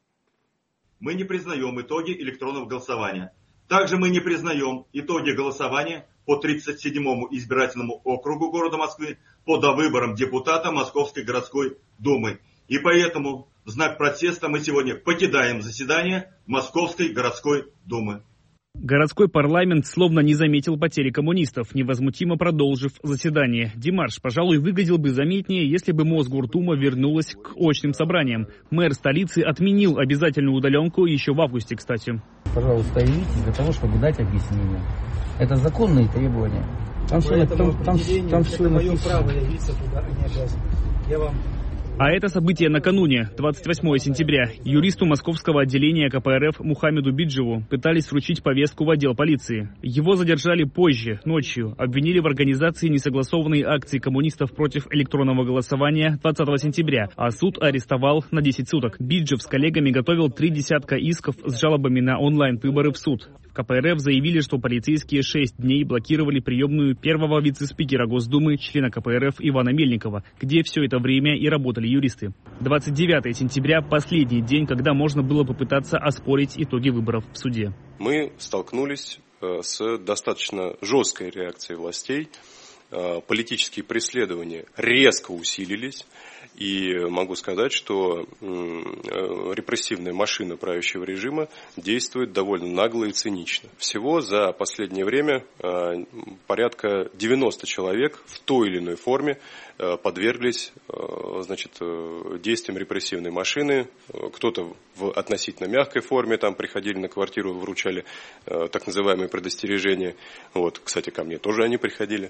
Мы не признаем итоги электронного голосования. Также мы не признаем итоги голосования по тридцать седьмому избирательному округу города Москвы по довыборам депутата Московской городской думы. И поэтому в знак протеста мы сегодня покидаем заседание Московской городской думы. Городской парламент словно не заметил потери коммунистов, невозмутимо продолжив заседание. Демарш, пожалуй, выглядел бы заметнее, если бы Мосгордума вернулась к очным собраниям. Мэр столицы отменил обязательную удаленку еще в августе, кстати. Пожалуйста, явитесь для того, чтобы дать объяснение. Это законные требования. Там все, там, там, там все это мое право явиться туда, а не обязан. Я вам... А это событие накануне, двадцать восьмого сентября. Юристу московского отделения ка пэ эр эф Мухаммеду Биджеву пытались вручить повестку в отдел полиции. Его задержали позже, ночью. Обвинили в организации несогласованной акции коммунистов против электронного голосования двадцатого сентября, а суд арестовал на десять суток. Биджев с коллегами готовил три десятка исков с жалобами на онлайн-выборы в суд. В ка пэ эр эф заявили, что полицейские шесть дней блокировали приемную первого вице-спикера Госдумы, члена ка пэ эр эф Ивана Мельникова, где все это время и работали юристы. двадцать девятого сентября – последний день, когда можно было попытаться оспорить итоги выборов в суде. Мы столкнулись с достаточно жесткой реакцией властей. Политические преследования резко усилились. И могу сказать, что репрессивная машина правящего режима действует довольно нагло и цинично. Всего за последнее время порядка девяносто человек в той или иной форме подверглись, значит, действиям репрессивной машины. Кто-то в относительно мягкой форме, там приходили на квартиру, вручали так называемые предостережения. Вот, кстати, ко мне тоже они приходили.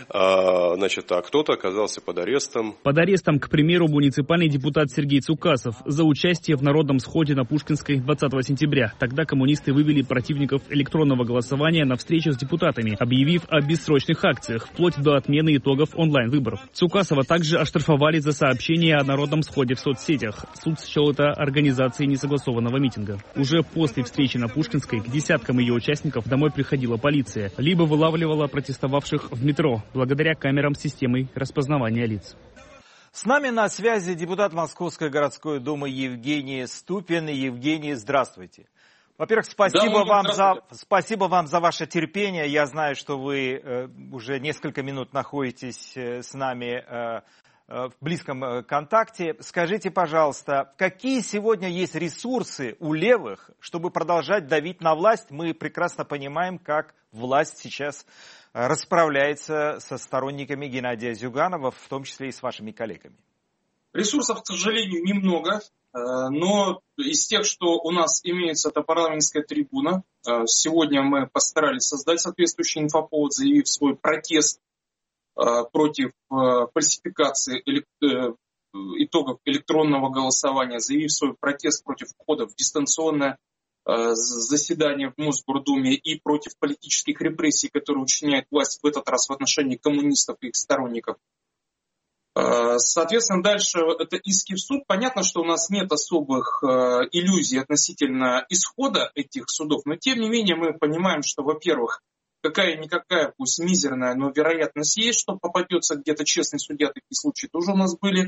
А, значит, а кто-то оказался под арестом. Под арестом, к примеру, муниципальный депутат Сергей Цукасов за участие в народном сходе на Пушкинской двадцатого сентября. Тогда коммунисты вывели противников электронного голосования на встречу с депутатами, объявив о бессрочных акциях, вплоть до отмены итогов онлайн-выборов. Цукасова также оштрафовали за сообщение о народном сходе в соцсетях. Суд счел это организацией несогласованного митинга. Уже после встречи на Пушкинской к десяткам ее участников домой приходила полиция, либо вылавливала протестовавших в метро, благодаря камерам системы распознавания лиц. С нами на связи депутат Московской городской думы Евгений Ступин. Евгений, здравствуйте. Во-первых, спасибо, да, вам за, спасибо вам за ваше терпение. Я знаю, что вы э, уже несколько минут находитесь э, с нами э, э, в близком э, контакте. Скажите, пожалуйста, какие сегодня есть ресурсы у левых, чтобы продолжать давить на власть? Мы прекрасно понимаем, как власть сейчас расправляется со сторонниками Геннадия Зюганова, в том числе и с вашими коллегами. Ресурсов, к сожалению, немного, но из тех, что у нас имеется, это парламентская трибуна. Сегодня мы постарались создать соответствующий инфоповод, заявив свой протест против фальсификации итогов электронного голосования, заявив свой протест против входа в дистанционное заседание в Мосгордуме и против политических репрессий, которые учиняет власть в этот раз в отношении коммунистов и их сторонников. Соответственно, дальше это иски в суд. Понятно, что у нас нет особых иллюзий относительно исхода этих судов, но тем не менее мы понимаем, что, во-первых, какая-никакая, пусть мизерная, но вероятность есть, что попадется где-то честный судья, такие случаи тоже у нас были.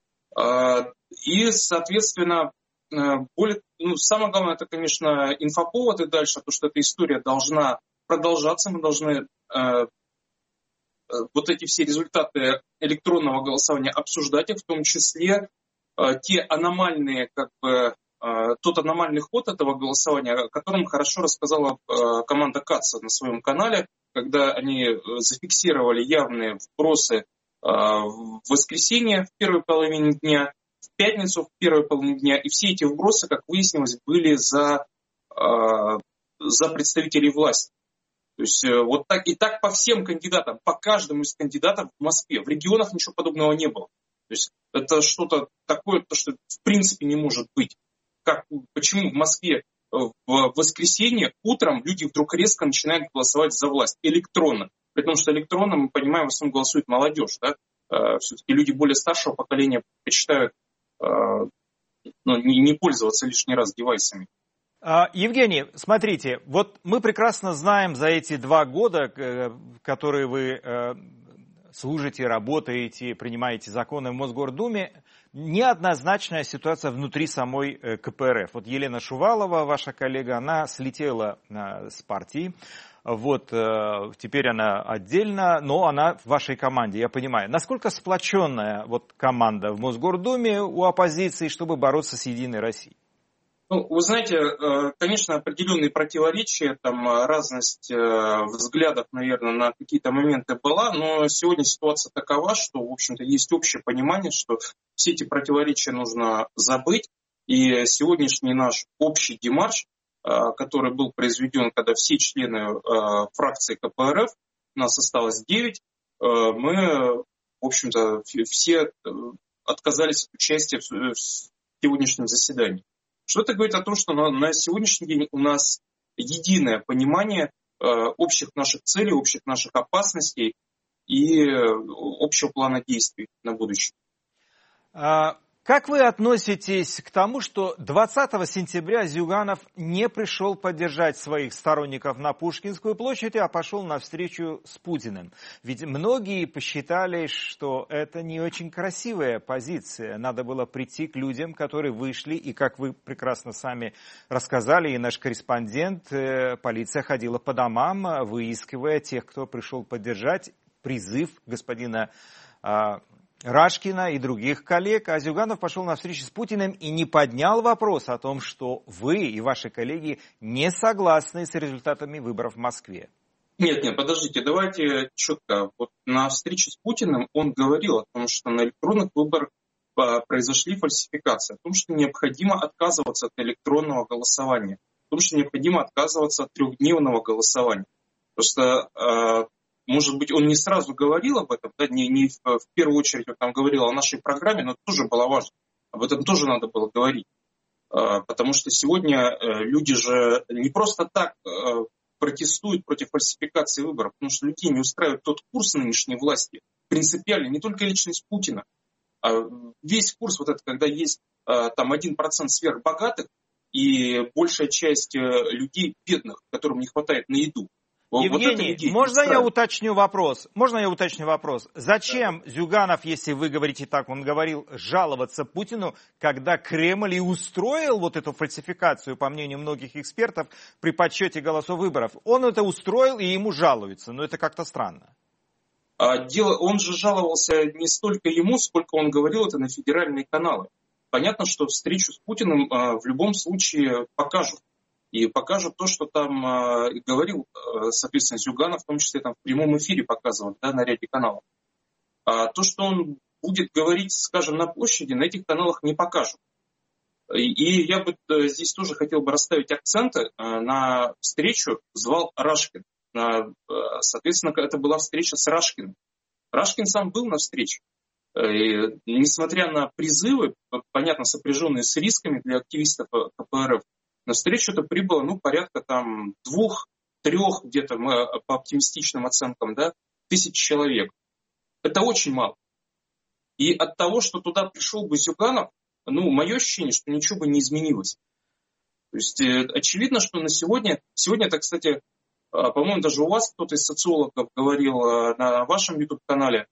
И, соответственно, более, ну, самое главное, это, конечно, инфоповод и дальше, потому что эта история должна продолжаться, мы должны э, вот эти все результаты электронного голосования обсуждать, в том числе э, те аномальные, как бы, э, тот аномальный ход этого голосования, о котором хорошо рассказала э, команда Каца на своем канале, когда они зафиксировали явные вбросы э, в воскресенье в первой половине дня, в пятницу в первой половине дня, и все эти вбросы, как выяснилось, были за, э, за представителей власти. То есть э, вот так и так по всем кандидатам, по каждому из кандидатов в Москве. В регионах ничего подобного не было. То есть это что-то такое, то, что в принципе не может быть. Как, почему в Москве в воскресенье утром люди вдруг резко начинают голосовать за власть электронно? При том, что электронно, мы понимаем, в основном голосует молодежь. Да? Э, все-таки люди более старшего поколения предпочитают ну, не, не пользоваться лишний раз девайсами. Евгений, смотрите, вот мы прекрасно знаем за эти два года, которые вы служите, работаете, принимаете законы в Мосгордуме, неоднозначная ситуация внутри самой ка пэ эр эф. Вот Елена Шувалова, ваша коллега, она слетела с партии. Вот теперь она отдельно, но она в вашей команде, я понимаю. Насколько сплоченная вот команда в Мосгордуме у оппозиции, чтобы бороться с Единой Россией? Ну, вы знаете, конечно, определенные противоречия, там разность взглядов, наверное, на какие-то моменты была, но сегодня ситуация такова, что, в общем-то, есть общее понимание, что все эти противоречия нужно забыть, и сегодняшний наш общий демарш, который был произведен, когда все члены э, фракции ка пэ эр эф, у нас осталось девять, э, мы, в общем-то, все отказались от участия в, в сегодняшнем заседании. Что это говорит о том, что на, на сегодняшний день у нас единое понимание э, общих наших целей, общих наших опасностей и э, общего плана действий на будущее. А... Как вы относитесь к тому, что двадцатого сентября Зюганов не пришел поддержать своих сторонников на Пушкинскую площадь, а пошел на встречу с Путиным? Ведь многие посчитали, что это не очень красивая позиция. Надо было прийти к людям, которые вышли, и, как вы прекрасно сами рассказали, и наш корреспондент, полиция ходила по домам, выискивая тех, кто пришел поддержать призыв господина Рашкина и других коллег, а Зюганов пошел на встречу с Путиным и не поднял вопрос о том, что вы и ваши коллеги не согласны с результатами выборов в Москве. Нет, нет, подождите, давайте четко. Вот на встрече с Путиным он говорил о том, что на электронных выборах произошли фальсификации, о том, что необходимо отказываться от электронного голосования, о том, что необходимо отказываться от трехдневного голосования. Просто может быть, он не сразу говорил об этом, да, не, не в, в первую очередь он там говорил о нашей программе, но это тоже было важно. Об этом тоже надо было говорить. Потому что сегодня люди же не просто так протестуют против фальсификации выборов, потому что людей не устраивает тот курс нынешней власти, принципиально, не только личность Путина, а весь курс, вот это, когда есть там один процент сверхбогатых и большая часть людей бедных, которым не хватает на еду. Евгений, вот можно я уточню вопрос? Можно я уточню вопрос? Зачем да. Зюганов, если вы говорите так, он говорил, жаловаться Путину, когда Кремль и устроил вот эту фальсификацию, по мнению многих экспертов, при подсчете голосов выборов? Он это устроил и ему жалуются, но это как-то странно. А дело, он же жаловался не столько ему, сколько он говорил это на федеральные каналы. Понятно, что встречу с Путиным а, в любом случае покажут. И покажут то, что там э, говорил, э, соответственно, Зюганов, в том числе там в прямом эфире показывают, да, на ряде каналов. А то, что он будет говорить, скажем, на площади, на этих каналах не покажут. И, и я бы э, здесь тоже хотел бы расставить акценты. Э, на встречу звал Рашкин. На, э, соответственно, это была встреча с Рашкиным. Рашкин сам был на встрече. Э, и, несмотря на призывы, понятно, сопряженные с рисками для активистов ка пэ эр эф, на встречу-то прибыло, ну, порядка там двух, трех, где-то мы по оптимистичным оценкам, да, тысяч человек. Это очень мало. И от того, что туда пришел бы Зюганов, ну, мое ощущение, что ничего бы не изменилось. То есть, э, очевидно, что на сегодня, сегодня это, кстати, э, по-моему, даже у вас кто-то из социологов говорил э, на вашем ютуб-канале,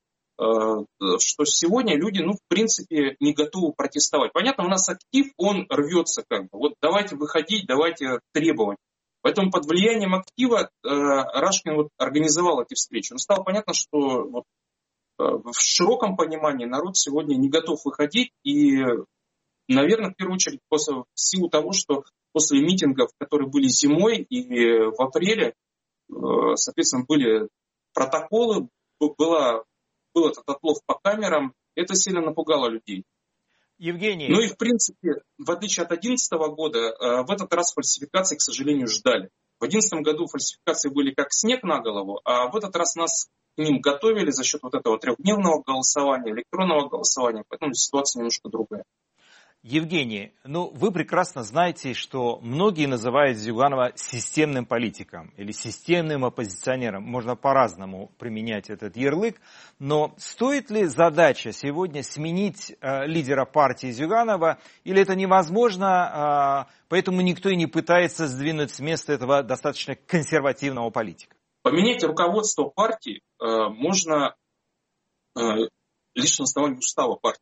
что сегодня люди, ну, в принципе, не готовы протестовать. Понятно, у нас актив, он рвется как бы. Вот давайте выходить, давайте требовать. Поэтому под влиянием актива э, Рашкин вот организовал эти встречи. Но стало понятно, что вот, э, в широком понимании народ сегодня не готов выходить. И, наверное, в первую очередь, после, в силу того, что после митингов, которые были зимой и в апреле, э, соответственно, были протоколы, была... был этот отлов по камерам, это сильно напугало людей. Евгений. Ну и в принципе, в отличие от две тысячи одиннадцатого года, в этот раз фальсификации, к сожалению, ждали. В две тысячи одиннадцатом году фальсификации были как снег на голову, а в этот раз нас к ним готовили за счет вот этого трехдневного голосования, электронного голосования, поэтому ситуация немножко другая. Евгений, ну вы прекрасно знаете, что многие называют Зюганова системным политиком или системным оппозиционером. Можно по-разному применять этот ярлык. Но стоит ли задача сегодня сменить э, лидера партии Зюганова, или это невозможно, э, поэтому никто и не пытается сдвинуть с места этого достаточно консервативного политика? Поменять руководство партии э, можно э, лишь на основании устава партии.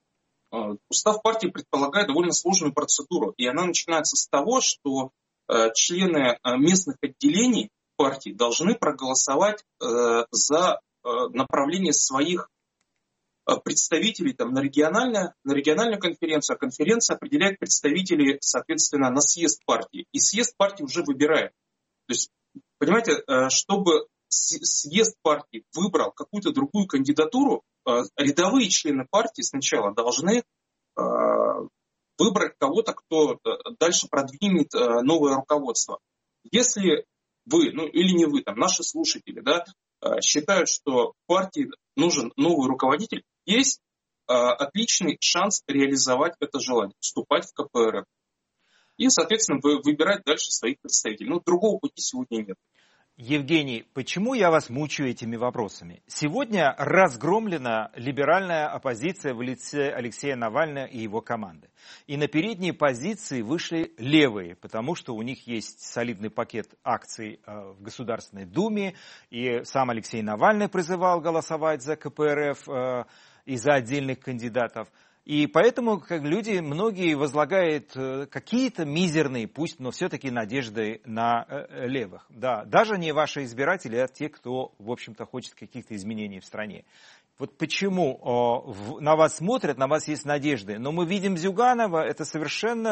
Устав партии предполагает довольно сложную процедуру, и она начинается с того, что э, члены э, местных отделений партии должны проголосовать э, за э, направление своих э, представителей там, на, региональную, на региональную конференцию, а конференция определяет представителей, соответственно, на съезд партии, и съезд партии уже выбирает. То есть, понимаете, э, чтобы съезд партии выбрал какую-то другую кандидатуру, рядовые члены партии сначала должны э, выбрать кого-то, кто дальше продвинет э, новое руководство. Если вы, ну или не вы, там, наши слушатели, да, э, считают, что партии нужен новый руководитель, есть э, отличный шанс реализовать это желание, вступать в ка пэ эр эф. И, соответственно, вы, выбирать дальше своих представителей. Ну, другого пути сегодня нет. Евгений, почему я вас мучаю этими вопросами? Сегодня разгромлена либеральная оппозиция в лице Алексея Навального и его команды. И на передние позиции вышли левые, потому что у них есть солидный пакет акций в Государственной Думе. И сам Алексей Навальный призывал голосовать за ка пэ эр эф и за отдельных кандидатов. И поэтому как люди, многие возлагают какие-то мизерные, пусть, но все-таки надежды на левых. Да, даже не ваши избиратели, а те, кто, в общем-то, хочет каких-то изменений в стране. Вот почему на вас смотрят, на вас есть надежды. Но мы видим Зюганова, это совершенно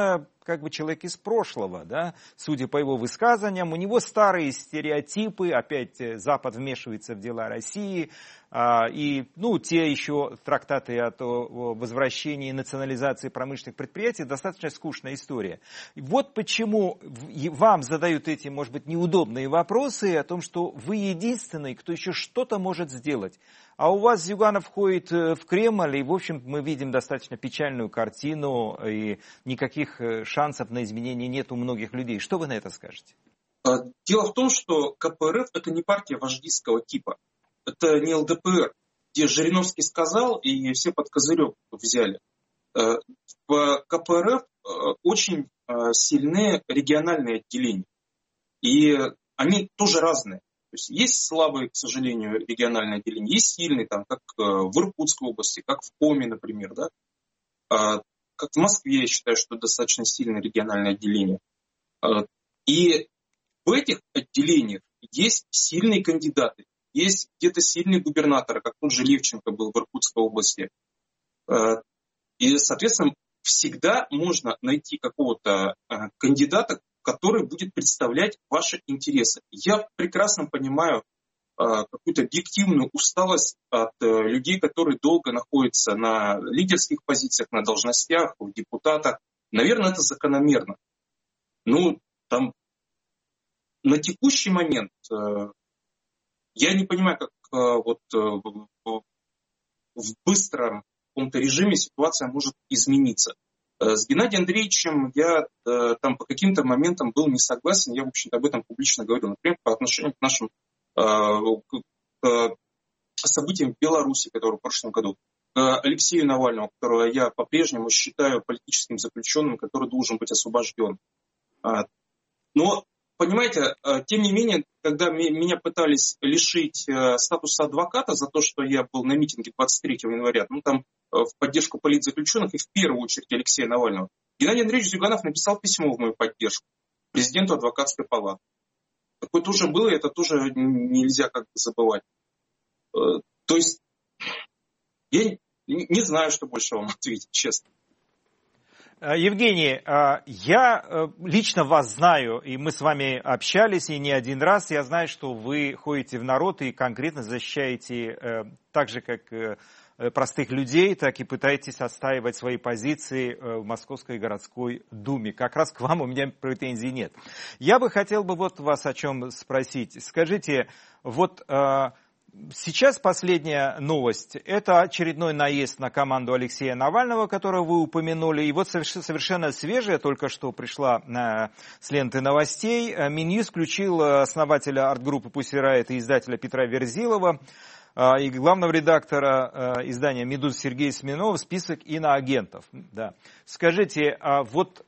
как бы человек из прошлого, да, судя по его высказываниям. У него старые стереотипы, опять Запад вмешивается в дела России, и, ну, те еще трактаты о возвращении и национализации промышленных предприятий, достаточно скучная история. Вот почему вам задают эти, может быть, неудобные вопросы о том, что вы единственный, кто еще что-то может сделать. А у вас Зюганов входит в Кремль, и, в общем, мы видим достаточно печальную картину, и никаких шансов на изменения нет у многих людей. Что вы на это скажете? Дело в том, что ка пэ эр эф – это не партия вождистского типа. Это не эл дэ пэ эр, где Жириновский сказал, и все под козырек взяли. В ка пэ эр эф очень сильны региональные отделения. И они тоже разные. То есть, есть слабые, к сожалению, региональные отделения, есть сильные, там, как в Иркутской области, как в Коми, например. Да? Как в Москве, я считаю, что достаточно сильное региональное отделение. И в этих отделениях есть сильные кандидаты. Есть где-то сильные губернаторы, как тот же Левченко был в Иркутской области. И, соответственно, всегда можно найти какого-то кандидата, который будет представлять ваши интересы. Я прекрасно понимаю какую-то объективную усталость от людей, которые долго находятся на лидерских позициях, на должностях, в депутатах. Наверное, это закономерно. Ну, там, на текущий момент... Я не понимаю, как вот в быстром каком-то режиме ситуация может измениться. С Геннадием Андреевичем я там по каким-то моментам был не согласен. Я, в общем-то, об этом публично говорил. Например, по отношению к нашим к событиям в Беларуси, которые в прошлом году. К Алексею Навальному, которого я по-прежнему считаю политическим заключенным, который должен быть освобожден. Но понимаете, тем не менее, когда меня пытались лишить статуса адвоката за то, что я был на митинге двадцать третьего января, ну там в поддержку политзаключенных и в первую очередь Алексея Навального, Геннадий Андреевич Зюганов написал письмо в мою поддержку президенту адвокатской палаты. Такое тоже было, и это тоже нельзя как-то забывать. То есть я не знаю, что больше вам ответить, честно. Евгений, я лично вас знаю, и мы с вами общались и не один раз. Я знаю, что вы ходите в народ и конкретно защищаете так же, как простых людей, так и пытаетесь отстаивать свои позиции в Московской городской думе. Как раз к вам у меня претензий нет. Я бы хотел бы вот вас о чем спросить. Скажите, вот... Сейчас последняя новость. Это очередной наезд на команду Алексея Навального, которого вы упомянули. И вот совершенно свежая, только что пришла с ленты новостей. Минюст включил основателя арт-группы «Pussy Riot» и издателя Петра Верзилова и главного редактора издания «Медуза» Сергея Смирнова в список иноагентов. Да. Скажите, вот...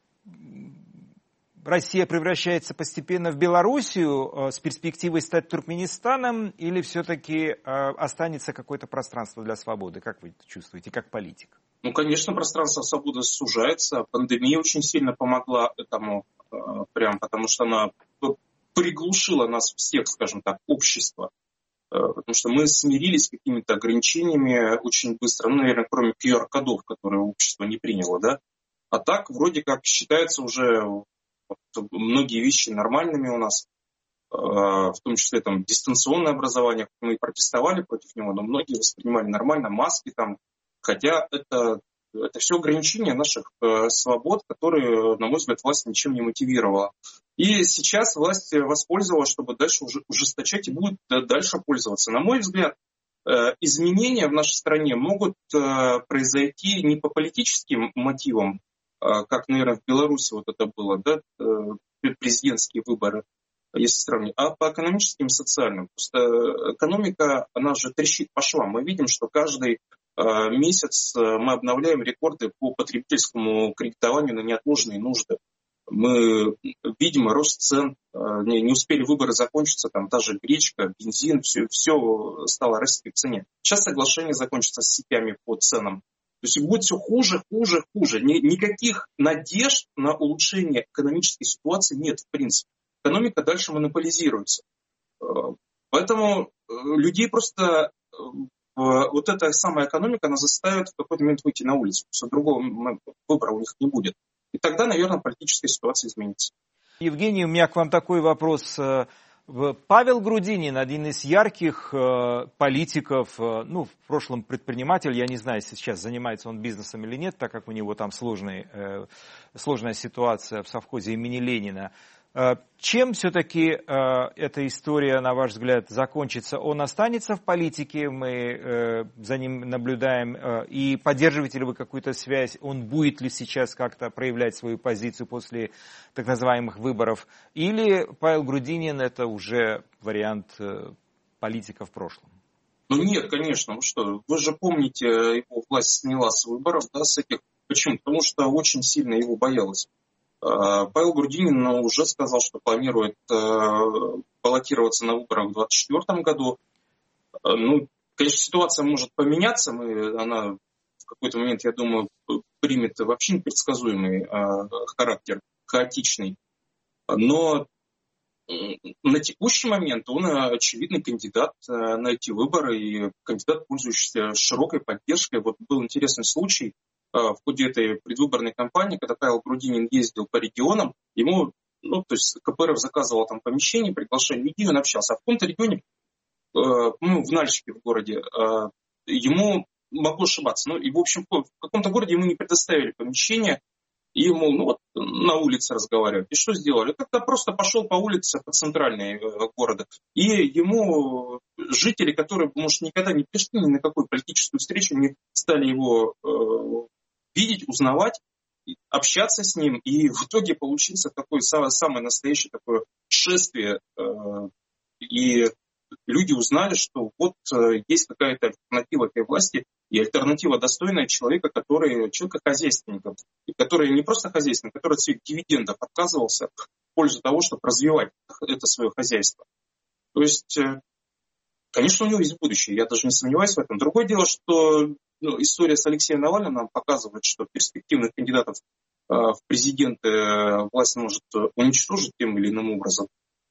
Россия превращается постепенно в Белоруссию с перспективой стать Туркменистаном, или все-таки останется какое-то пространство для свободы? Как вы это чувствуете, как политик? Ну, конечно, пространство свободы сужается. Пандемия очень сильно помогла этому, прям потому что она приглушила нас всех, скажем так, общество. Потому что мы смирились с какими-то ограничениями очень быстро. Ну, наверное, кроме ку ар-кодов, которые общество не приняло, да? А так, вроде как, считается уже... Многие вещи нормальными у нас, в том числе там дистанционное образование. Мы протестовали против него, но многие воспринимали нормально, маски там. Хотя это, это все ограничения наших свобод, которые, на мой взгляд, власть ничем не мотивировала. И сейчас власть воспользовалась, чтобы дальше уже ужесточать и будет дальше пользоваться. На мой взгляд, изменения в нашей стране могут произойти не по политическим мотивам, как, наверное, в Беларуси вот это было, да, президентские выборы, если сравнить, а по экономическим и социальным. Просто экономика, она же трещит по швам. Мы видим, что каждый месяц мы обновляем рекорды по потребительскому кредитованию на неотложные нужды. Мы видим рост цен, не успели выборы закончиться, там та же гречка, бензин, все, все стало расти в цене. Сейчас соглашение закончится с сетями по ценам. То есть будет все хуже, хуже, хуже. Никаких надежд на улучшение экономической ситуации нет, в принципе. Экономика дальше монополизируется. Поэтому людей просто... Вот эта самая экономика, она заставит в какой-то момент выйти на улицу. Потому что другого выбора у них не будет. И тогда, наверное, политическая ситуация изменится. Евгений, у меня к вам такой вопрос. Павел Грудинин, один из ярких э, политиков, э, ну, в прошлом предприниматель, я не знаю, сейчас занимается он бизнесом или нет, так как у него там сложный, э, сложная ситуация в совхозе имени Ленина. Э, чем все-таки э, эта история, на ваш взгляд, закончится? Он останется в политике, мы э, за ним наблюдаем, э, и поддерживаете ли вы какую-то связь? Он будет ли сейчас как-то проявлять свою позицию после так называемых выборов? Или Павел Грудинин это уже вариант э, политика в прошлом? Ну нет, конечно, вы что, вы же помните, его власть сняла с выборов, да, с этих. Почему? Потому что очень сильно его боялась. Павел Грудинин уже сказал, что планирует баллотироваться на выборах в двадцать четвёртом году. Ну, конечно, ситуация может поменяться, мы, она в какой-то момент, я думаю, примет вообще непредсказуемый характер, хаотичный. Но на текущий момент он очевидный кандидат на эти выборы и кандидат, пользующийся широкой поддержкой. Вот был интересный случай в ходе этой предвыборной кампании, когда Павел Грудинин ездил по регионам, ему, ну, то есть КПРФ заказывал там помещение, приглашал людей, он общался. А в каком-то регионе, ну, в Нальчике в городе, ему, могу ошибаться, ну, и, в общем, в каком-то городе ему не предоставили помещение, и ему, ну, вот на улице разговаривать. И что сделали? Как-то просто пошел по улице, по центральной города, и ему жители, которые, может, никогда не пришли ни на какую политическую встречу, не стали его э, видеть, узнавать, общаться с ним, и в итоге получился такое самое настоящее такое шествие, э, и люди узнали, что вот э, есть какая-то альтернатива этой власти, и альтернатива достойная человека, который человека-хозяйственника, и который не просто хозяйственник, который от своих дивидендов отказывался в пользу того, чтобы развивать это свое хозяйство. То есть, э, конечно, у него есть будущее, я даже не сомневаюсь в этом. Другое дело, что ну, история с Алексеем Навальным нам показывает, что перспективных кандидатов э, в президенты э, власть может уничтожить тем или иным образом.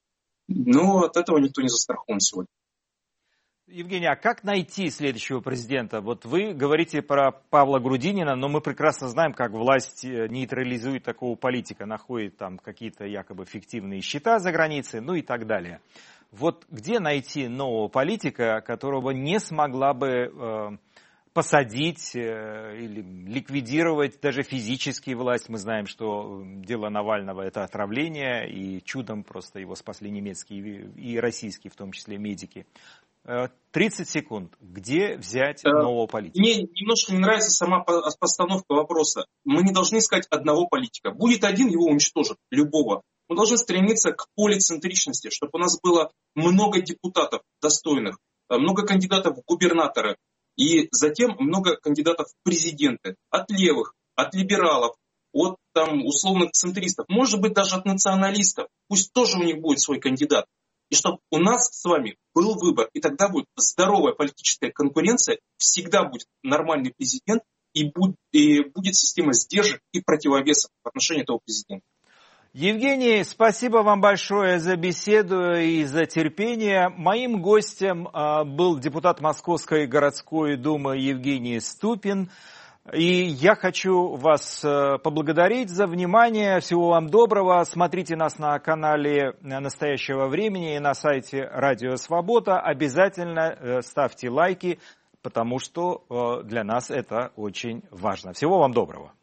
Но от этого никто не застрахован сегодня. Евгений, а как найти следующего президента? Вот вы говорите про Павла Грудинина, но мы прекрасно знаем, как власть нейтрализует такого политика, находит там какие-то якобы фиктивные счета за границей, ну и так далее. Вот где найти нового политика, которого не смогла бы э, посадить э, или ликвидировать даже физически власть? Мы знаем, что дело Навального – это отравление, и чудом просто его спасли немецкие и российские, в том числе, медики. тридцать секунд. Где взять нового политика? Мне немножко не нравится сама постановка вопроса. Мы не должны искать одного политика. Будет один, его уничтожат. Любого. Мы должны стремиться к полицентричности, чтобы у нас было много депутатов достойных, много кандидатов в губернаторы и затем много кандидатов в президенты. От левых, от либералов, от там, условных центристов, может быть даже от националистов. Пусть тоже у них будет свой кандидат. И чтобы у нас с вами был выбор, и тогда будет здоровая политическая конкуренция, всегда будет нормальный президент, и будет, и будет система сдержек и противовесов в отношении этого президента. Евгений, спасибо вам большое за беседу и за терпение. Моим гостем был депутат Московской городской думы Евгений Ступин. И я хочу вас поблагодарить за внимание. Всего вам доброго. Смотрите нас на канале «Настоящего времени» и на сайте «Радио Свобода». Обязательно ставьте лайки, потому что для нас это очень важно. Всего вам доброго.